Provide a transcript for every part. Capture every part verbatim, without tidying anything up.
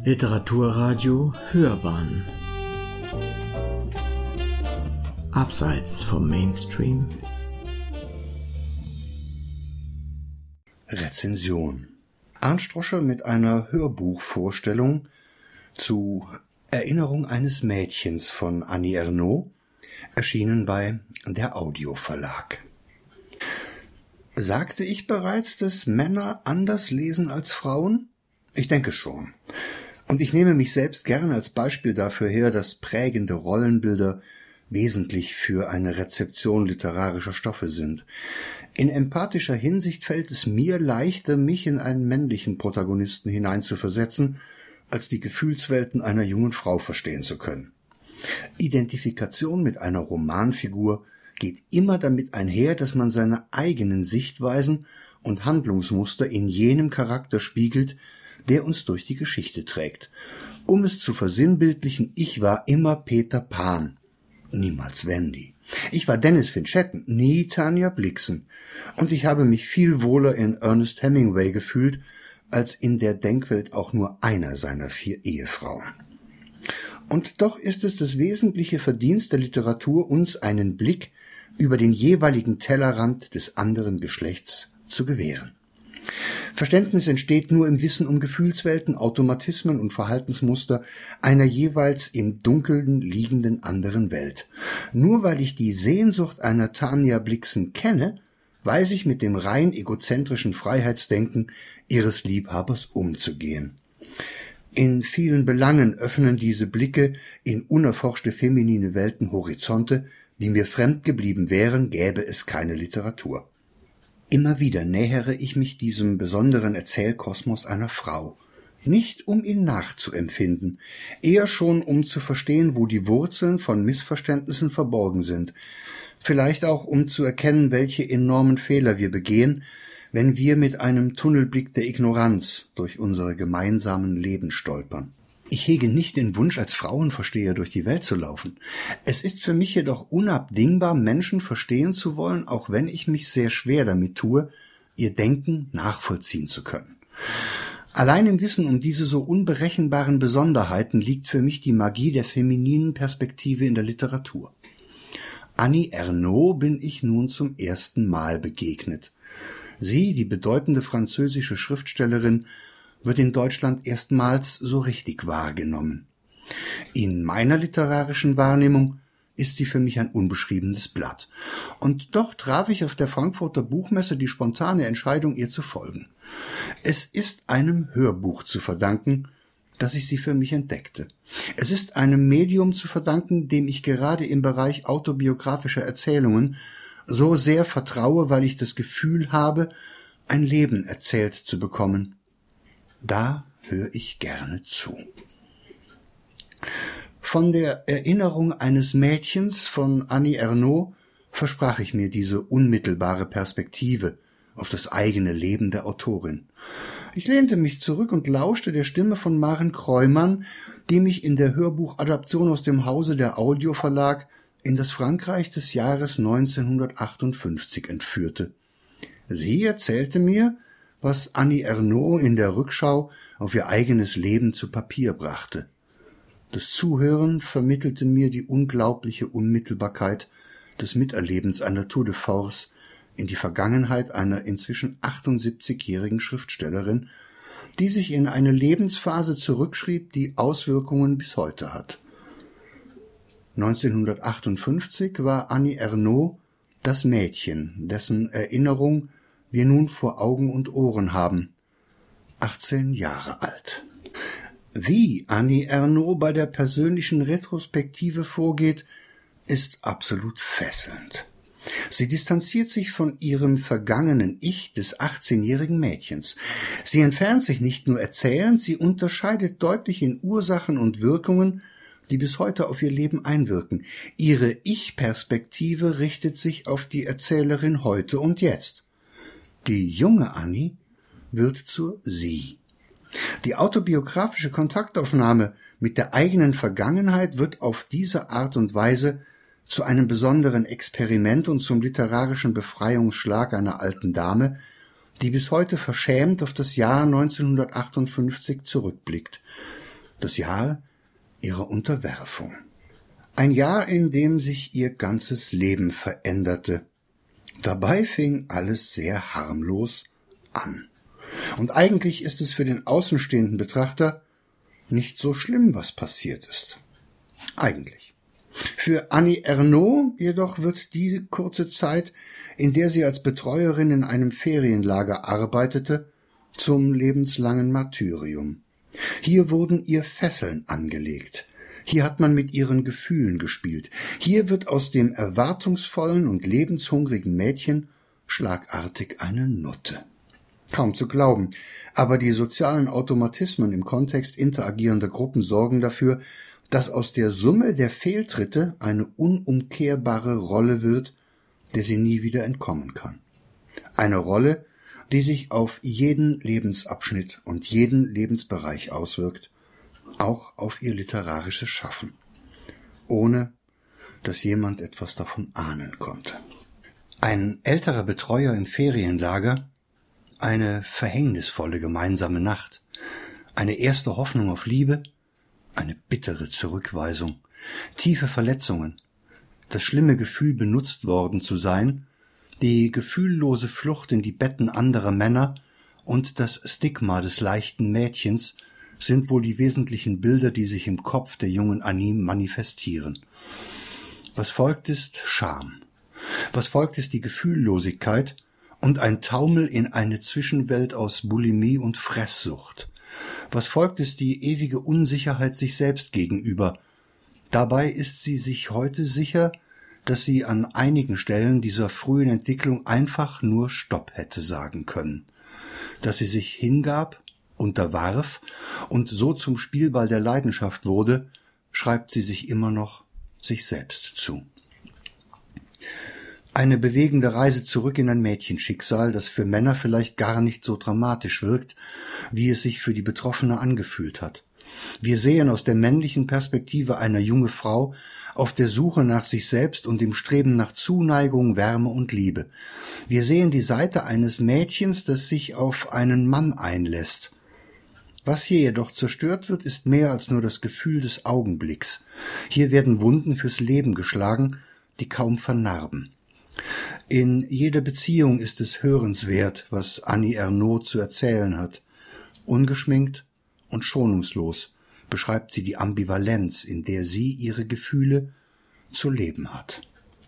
Literaturradio Hörbahn Abseits vom Mainstream. Rezension. Arndt Stroscher mit einer Hörbuchvorstellung zu Erinnerung eines Mädchens von Annie Ernaux, erschienen bei der Audio Verlag. Sagte ich bereits, dass Männer anders lesen als Frauen? Ich denke schon. Und ich nehme mich selbst gern als Beispiel dafür her, dass prägende Rollenbilder wesentlich für eine Rezeption literarischer Stoffe sind. In empathischer Hinsicht fällt es mir leichter, mich in einen männlichen Protagonisten hineinzuversetzen, als die Gefühlswelten einer jungen Frau verstehen zu können. Identifikation mit einer Romanfigur geht immer damit einher, dass man seine eigenen Sichtweisen und Handlungsmuster in jenem Charakter spiegelt, der uns durch die Geschichte trägt. Um es zu versinnbildlichen, ich war immer Peter Pan, niemals Wendy. Ich war Dennis Finchetten, nie Tanja Blixen. Und ich habe mich viel wohler in Ernest Hemingway gefühlt, als in der Denkwelt auch nur einer seiner vier Ehefrauen. Und doch ist es das wesentliche Verdienst der Literatur, uns einen Blick über den jeweiligen Tellerrand des anderen Geschlechts zu gewähren. Verständnis entsteht nur im Wissen um Gefühlswelten, Automatismen und Verhaltensmuster einer jeweils im Dunkeln liegenden anderen Welt. Nur weil ich die Sehnsucht einer Tanja Blixen kenne, weiß ich mit dem rein egozentrischen Freiheitsdenken ihres Liebhabers umzugehen. In vielen Belangen öffnen diese Blicke in unerforschte feminine Welten Horizonte, die mir fremd geblieben wären, gäbe es keine Literatur. Immer wieder nähere ich mich diesem besonderen Erzählkosmos einer Frau. Nicht um ihn nachzuempfinden, eher schon um zu verstehen, wo die Wurzeln von Missverständnissen verborgen sind. Vielleicht auch um zu erkennen, welche enormen Fehler wir begehen, wenn wir mit einem Tunnelblick der Ignoranz durch unsere gemeinsamen Leben stolpern. Ich hege nicht den Wunsch, als Frauenversteher durch die Welt zu laufen. Es ist für mich jedoch unabdingbar, Menschen verstehen zu wollen, auch wenn ich mich sehr schwer damit tue, ihr Denken nachvollziehen zu können. Allein im Wissen um diese so unberechenbaren Besonderheiten liegt für mich die Magie der femininen Perspektive in der Literatur. Annie Ernaux bin ich nun zum ersten Mal begegnet. Sie, die bedeutende französische Schriftstellerin, wird in Deutschland erstmals so richtig wahrgenommen. In meiner literarischen Wahrnehmung ist sie für mich ein unbeschriebenes Blatt. Und doch traf ich auf der Frankfurter Buchmesse die spontane Entscheidung, ihr zu folgen. Es ist einem Hörbuch zu verdanken, dass ich sie für mich entdeckte. Es ist einem Medium zu verdanken, dem ich gerade im Bereich autobiografischer Erzählungen so sehr vertraue, weil ich das Gefühl habe, ein Leben erzählt zu bekommen. Da höre ich gerne zu. Von der Erinnerung eines Mädchens von Annie Ernaux versprach ich mir diese unmittelbare Perspektive auf das eigene Leben der Autorin. Ich lehnte mich zurück und lauschte der Stimme von Maren Kreumann, die mich in der Hörbuchadaption aus dem Hause der Audio Verlag in das Frankreich des Jahres neunzehnhundertachtundfünfzig entführte. Sie erzählte mir, was Annie Ernaux in der Rückschau auf ihr eigenes Leben zu Papier brachte. Das Zuhören vermittelte mir die unglaubliche Unmittelbarkeit des Miterlebens einer Tour de Force in die Vergangenheit einer inzwischen achtundsiebzigjährigen Schriftstellerin, die sich in eine Lebensphase zurückschrieb, die Auswirkungen bis heute hat. neunzehnhundertachtundfünfzig war Annie Ernaux das Mädchen, dessen Erinnerung wir nun vor Augen und Ohren haben, achtzehn Jahre alt. Wie Annie Ernaux bei der persönlichen Retrospektive vorgeht, ist absolut fesselnd. Sie distanziert sich von ihrem vergangenen Ich des achtzehnjährigen Mädchens. Sie entfernt sich nicht nur erzählend, sie unterscheidet deutlich in Ursachen und Wirkungen, die bis heute auf ihr Leben einwirken. Ihre Ich-Perspektive richtet sich auf die Erzählerin heute und jetzt. Die junge Annie wird zur Sie. Die autobiografische Kontaktaufnahme mit der eigenen Vergangenheit wird auf diese Art und Weise zu einem besonderen Experiment und zum literarischen Befreiungsschlag einer alten Dame, die bis heute verschämt auf das Jahr neunzehnhundertachtundfünfzig zurückblickt. das Jahr ihrer Unterwerfung. Ein Jahr, in dem sich ihr ganzes Leben veränderte. Dabei fing alles sehr harmlos an. Und eigentlich ist es für den außenstehenden Betrachter nicht so schlimm, was passiert ist. Eigentlich. Für Annie Ernaux jedoch wird die kurze Zeit, in der sie als Betreuerin in einem Ferienlager arbeitete, zum lebenslangen Martyrium. Hier wurden ihr Fesseln angelegt. Hier hat man mit ihren Gefühlen gespielt. Hier wird aus dem erwartungsvollen und lebenshungrigen Mädchen schlagartig eine Nutte. Kaum zu glauben, aber die sozialen Automatismen im Kontext interagierender Gruppen sorgen dafür, dass aus der Summe der Fehltritte eine unumkehrbare Rolle wird, der sie nie wieder entkommen kann. Eine Rolle, die sich auf jeden Lebensabschnitt und jeden Lebensbereich auswirkt, auch auf ihr literarisches Schaffen, ohne dass jemand etwas davon ahnen konnte. Ein älterer Betreuer im Ferienlager, eine verhängnisvolle gemeinsame Nacht, eine erste Hoffnung auf Liebe, eine bittere Zurückweisung, tiefe Verletzungen, das schlimme Gefühl, benutzt worden zu sein, die gefühllose Flucht in die Betten anderer Männer und das Stigma des leichten Mädchens sind wohl die wesentlichen Bilder, die sich im Kopf der jungen Annie manifestieren. Was folgt ist Scham. Was folgt ist die Gefühllosigkeit und ein Taumel in eine Zwischenwelt aus Bulimie und Fresssucht. Was folgt ist die ewige Unsicherheit sich selbst gegenüber. Dabei ist sie sich heute sicher, dass sie an einigen Stellen dieser frühen Entwicklung einfach nur Stopp hätte sagen können. Dass sie sich hingab, unterwarf und so zum Spielball der Leidenschaft wurde, schreibt sie sich immer noch sich selbst zu. Eine bewegende Reise zurück in ein Mädchenschicksal, das für Männer vielleicht gar nicht so dramatisch wirkt, wie es sich für die Betroffene angefühlt hat. Wir sehen aus der männlichen Perspektive eine junge Frau auf der Suche nach sich selbst und im Streben nach Zuneigung, Wärme und Liebe. Wir sehen die Seite eines Mädchens, das sich auf einen Mann einlässt. Was hier jedoch zerstört wird, ist mehr als nur das Gefühl des Augenblicks. Hier werden Wunden fürs Leben geschlagen, die kaum vernarben. In jeder Beziehung ist es hörenswert, was Annie Ernaux zu erzählen hat. Ungeschminkt und schonungslos beschreibt sie die Ambivalenz, in der sie ihre Gefühle zu leben hat.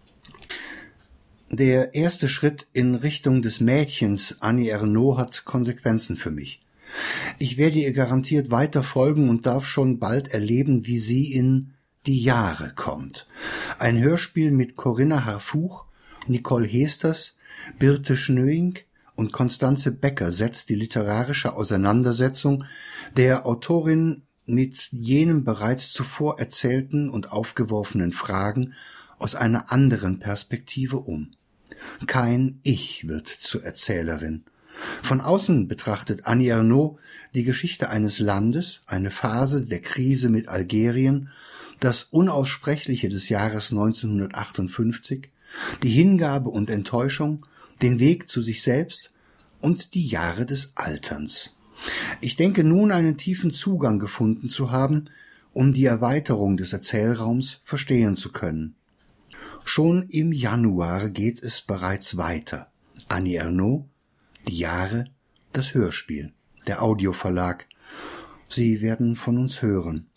Der erste Schritt in Richtung des Mädchens Annie Ernaux hat Konsequenzen für mich. Ich werde ihr garantiert weiter folgen und darf schon bald erleben, wie sie in die Jahre kommt. Ein Hörspiel mit Corinna Harfuch, Nicole Heesters, Birte Schnöing und Constanze Becker setzt die literarische Auseinandersetzung der Autorin mit jenen bereits zuvor erzählten und aufgeworfenen Fragen aus einer anderen Perspektive um. Kein Ich wird zur Erzählerin. Von außen betrachtet Annie Ernaux die Geschichte eines Landes, eine Phase der Krise mit Algerien, das Unaussprechliche des Jahres neunzehnhundertachtundfünfzig, die Hingabe und Enttäuschung, den Weg zu sich selbst und die Jahre des Alterns. Ich denke nun einen tiefen Zugang gefunden zu haben, um die Erweiterung des Erzählraums verstehen zu können. Schon im Januar geht es bereits weiter. Annie Ernaux, die Jahre, das Hörspiel, der Audioverlag. Sie werden von uns hören.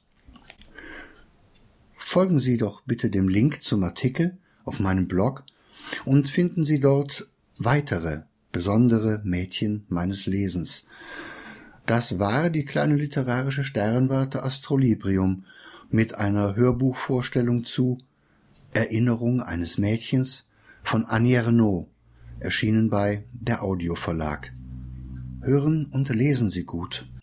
Folgen Sie doch bitte dem Link zum Artikel auf meinem Blog und finden Sie dort weitere besondere Mädchen meines Lesens. Das war die kleine literarische Sternwarte Astrolibrium mit einer Hörbuchvorstellung zu Erinnerung eines Mädchens von Annie Ernaux, erschienen bei der Audioverlag. Hören und lesen Sie gut.